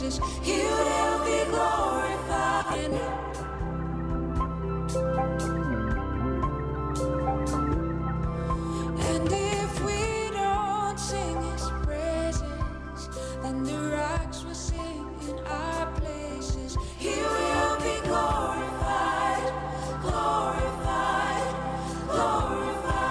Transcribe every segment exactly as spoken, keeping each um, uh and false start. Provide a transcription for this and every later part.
praises. He will be glorified. And if we don't sing his praises, then the rocks will sing in our places. He will be glorified, glorified, glorified.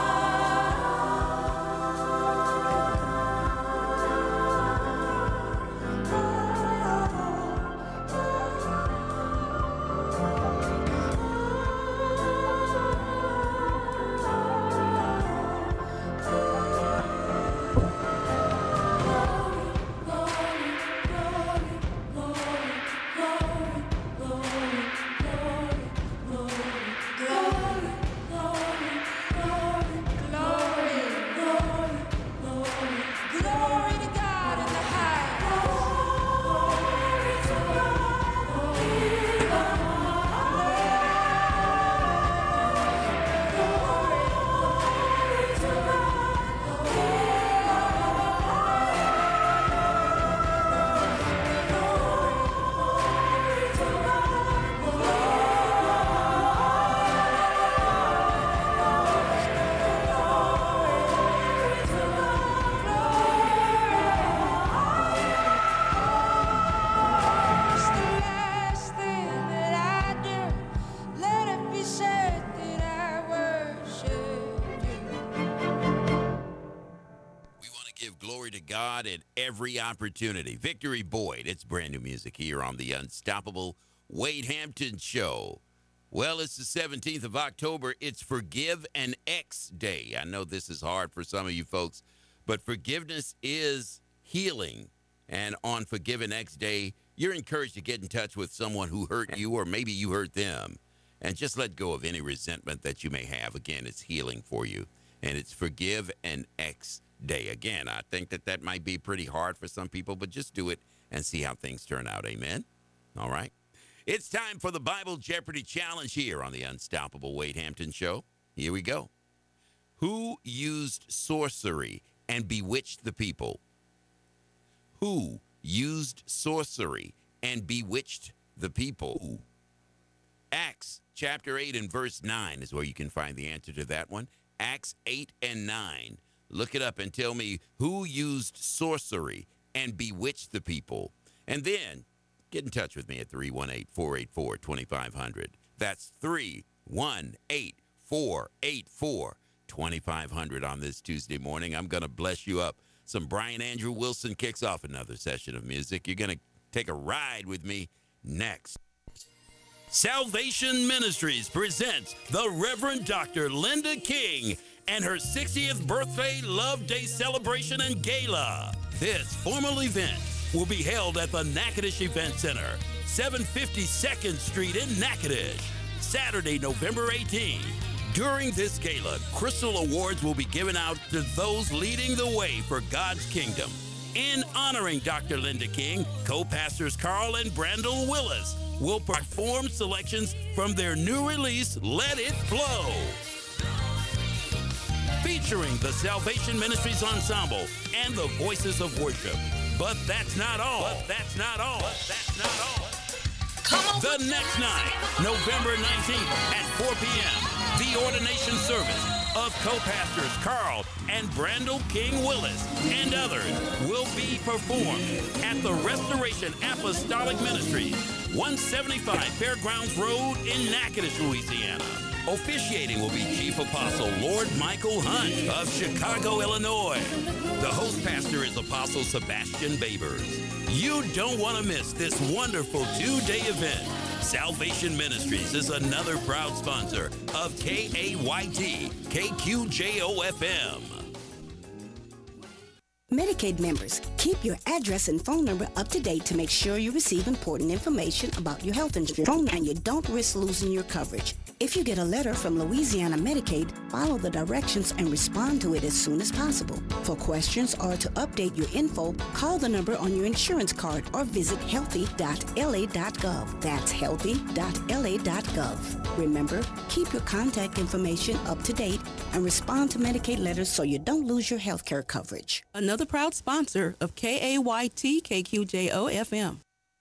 God at every opportunity. Victory Boyd, it's brand new music here on the Unstoppable Wade Hampton Show. Well, it's the seventeenth of October. It's Forgive an X Day. I know this is hard for some of you folks, but forgiveness is healing. And on Forgive an X Day, you're encouraged to get in touch with someone who hurt you, or maybe you hurt them, and just let go of any resentment that you may have. Again, it's healing for you. And it's Forgive an X Day. Again, I think that that might be pretty hard for some people, but just do it and see how things turn out. Amen? All right. It's time for the Bible Jeopardy Challenge here on the Unstoppable Wade Hampton Show. Here we go. Who used sorcery and bewitched the people? Who used sorcery and bewitched the people? Acts chapter eight and verse nine is where you can find the answer to that one. Acts eight and nine. Look it up and tell me who used sorcery and bewitched the people. And then get in touch with me at three one eight, four eight four, two five zero zero. That's three one eight, four eight four, two five zero zero on this Tuesday morning. I'm going to bless you up. Some Brian Andrew Wilson kicks off another session of music. You're going to take a ride with me next. Salvation Ministries presents the Reverend Doctor Linda King and her sixtieth birthday Love Day celebration and gala. This formal event will be held at the Natchitoches Event Center, seven fifty-second Street in Natchitoches, Saturday, November eighteenth. During this gala, Crystal Awards will be given out to those leading the way for God's kingdom. In honoring Doctor Linda King, co-pastors Carl and Brandel Willis will perform selections from their new release, Let It Flow, featuring the Salvation Ministries Ensemble and the Voices of Worship. But that's not all. But that's not all. But that's not all. Come on. The next night, November nineteenth at four p.m., the ordination service of co-pastors Carl and Brandel King Willis and others will be performed at the Restoration Apostolic Ministries, one seventy-five Fairgrounds Road in Natchitoches, Louisiana. Officiating will be Chief Apostle Lord Michael Hunt of Chicago, Illinois. The host pastor is Apostle Sebastian Babers. You don't want to miss this wonderful two-day event. Salvation Ministries is another proud sponsor of K A Y T, K Q J O F M. Medicaid members, keep your address and phone number up to date to make sure you receive important information about your health insurance and you don't risk losing your coverage. If you get a letter from Louisiana Medicaid, follow the directions and respond to it as soon as possible. For questions or to update your info, call the number on your insurance card or visit healthy dot L A dot gov. That's healthy dot L A dot gov. Remember, keep your contact information up to date and respond to Medicaid letters so you don't lose your health care coverage. Another a proud sponsor of K A Y T K Q J O F M.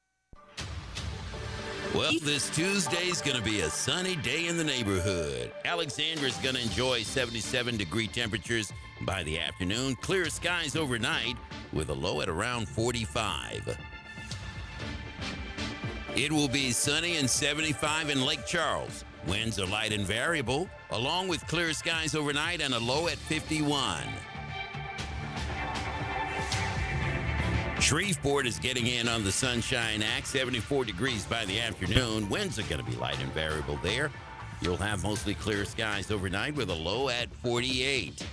Well, this Tuesday's going to be a sunny day in the neighborhood. Alexandra's going to enjoy seventy-seven degree temperatures by the afternoon. Clear skies overnight with a low at around forty-five. It will be sunny and seventy-five in Lake Charles. Winds are light and variable, along with clear skies overnight and a low at fifty-one. Shreveport is getting in on the Sunshine Act, seventy-four degrees by the afternoon. Winds are going to be light and variable there. You'll have mostly clear skies overnight with a low at forty-eight.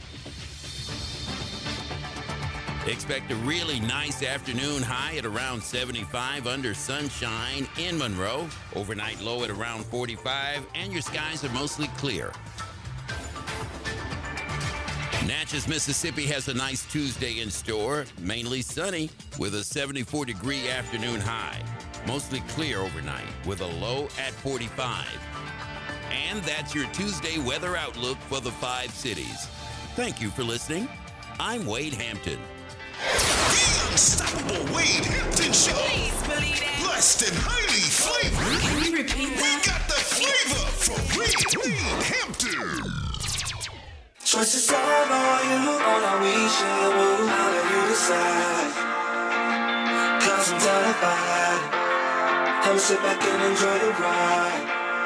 Expect a really nice afternoon high at around seventy-five under sunshine in Monroe. Overnight low at around forty-five, and your skies are mostly clear. Natchez, Mississippi has a nice Tuesday in store. Mainly sunny with a seventy-four degree afternoon high. Mostly clear overnight with a low at forty-five. And that's your Tuesday weather outlook for the five cities. Thank you for listening. I'm Wade Hampton. The Unstoppable Wade Hampton Show. Please believe it. Blessed and highly flavored. Can you repeat We that? got the flavor for Wade, Wade Hampton. Choices all on you, on how we should move, how do you decide? Cause I'm terrified. I'ma sit back and enjoy the ride.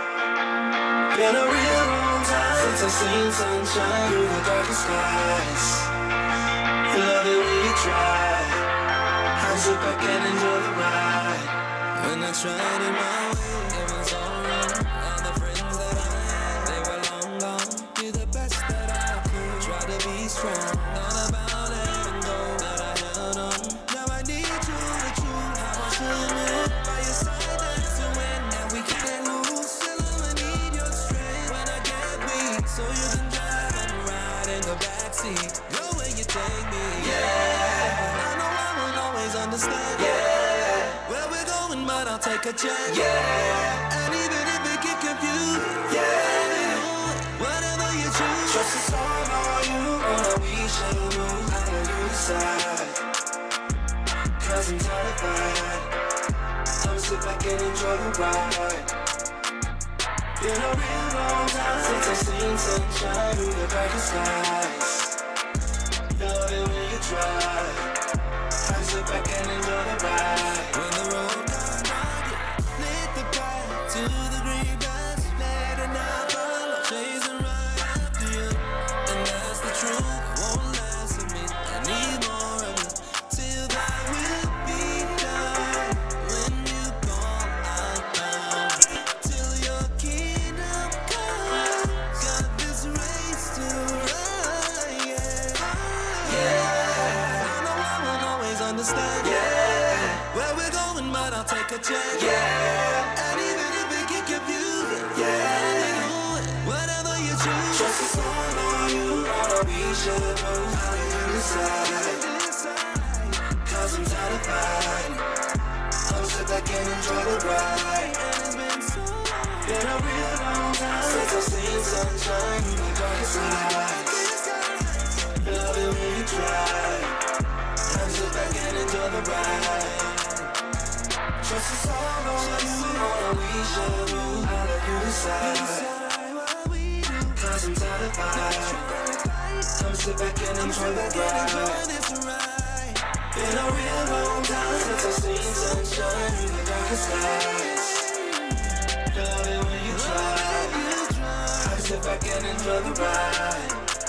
Been a real long time since I've seen sunshine through the darkest skies. You love it when you try. I'ma sit back and enjoy the ride. When I tried it my way, it was all wrong. All the friends that I had, they were long gone. You're the best that I could. Try to be strong. Not about letting go, but I held on. Now I need you to choose how I should move. By your side, that's to win. And we can't lose. Still, I'ma need your strength when I get weak. So you can drive and ride in the backseat. Go where you take me. Yeah. I know I won't always understand. Yeah. Where we're going, but I'll take a chance. Yeah. And even if it get confused. Yeah. Whatever you choose. Trust is all on you. On how we should move. How do you decide? Cause I'm terrified. I'ma sit back and enjoy the ride. Been a real long time since I've seen sunshine through the darkest skies. You love it when you try. I sit back and enjoy the ride. When the road got rugged, lit the path to the green grass. Let it not follow, chasing right after you. And that's the truth, won't last with me. I need more of you, till that will be done. When you call, I'll come, till your kingdom comes. Got this race to run, yeah. Yeah. I know I won't always understand. Yeah. Where we're going, but I'll take a chance. Yeah. And even if it get confused. Yeah. Whatever you choose. Trust is all on you. On how we should move. How do you decide? Cause I'm terrified. I'll sit back and enjoy the ride. And it's been so long. Been a real long time since I've seen sunshine through the darkest skies. Love it when you try. I'll sit back and enjoy the ride. Trust is all on you. On how we should move. How do you decide? Cause I'm terrified. I'll sit back and enjoy the ride. Been a real long time since I've seen sunshine through the darkest skies. Love it when you try. I'll sit back and enjoy the ride.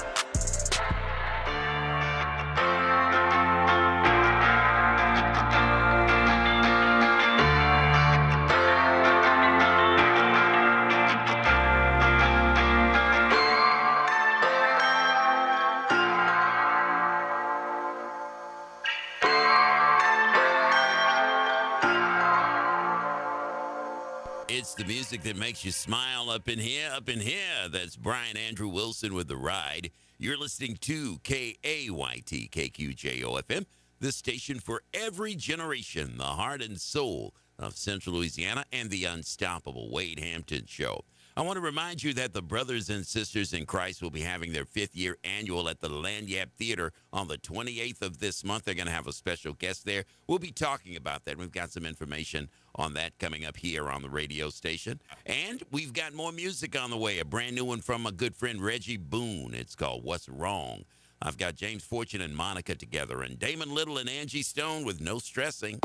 It's the music that makes you smile up in here, up in here. That's Brian Andrew Wilson with The Ride. You're listening to K A Y T K Q J O F M, the station for every generation, the heart and soul of Central Louisiana, and the unstoppable Wade Hampton Show. I want to remind you that the brothers and sisters in Christ will be having their fifth year annual at the Lanyap Theater on the twenty-eighth of this month. They're going to have a special guest there. We'll be talking about that. We've got some information on that coming up here on the radio station. And we've got more music on the way, a brand new one from a good friend, Reggie Boone. It's called What's Wrong. I've got James Fortune and Monica together, and Damon Little and Angie Stone with No Stressing.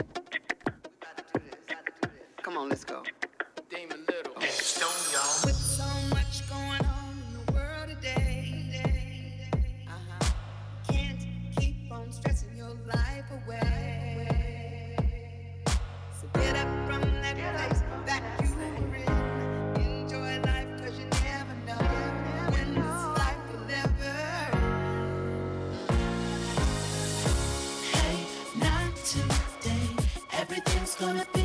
Come on, let's go. Damon Little. Angie Stone, y'all. With so much going on in the world today, uh-huh. Can't keep on stressing your life away. So get up from that place that you were in. Enjoy life, cause you never know when this life will ever. Hey, not today. Everything's gonna be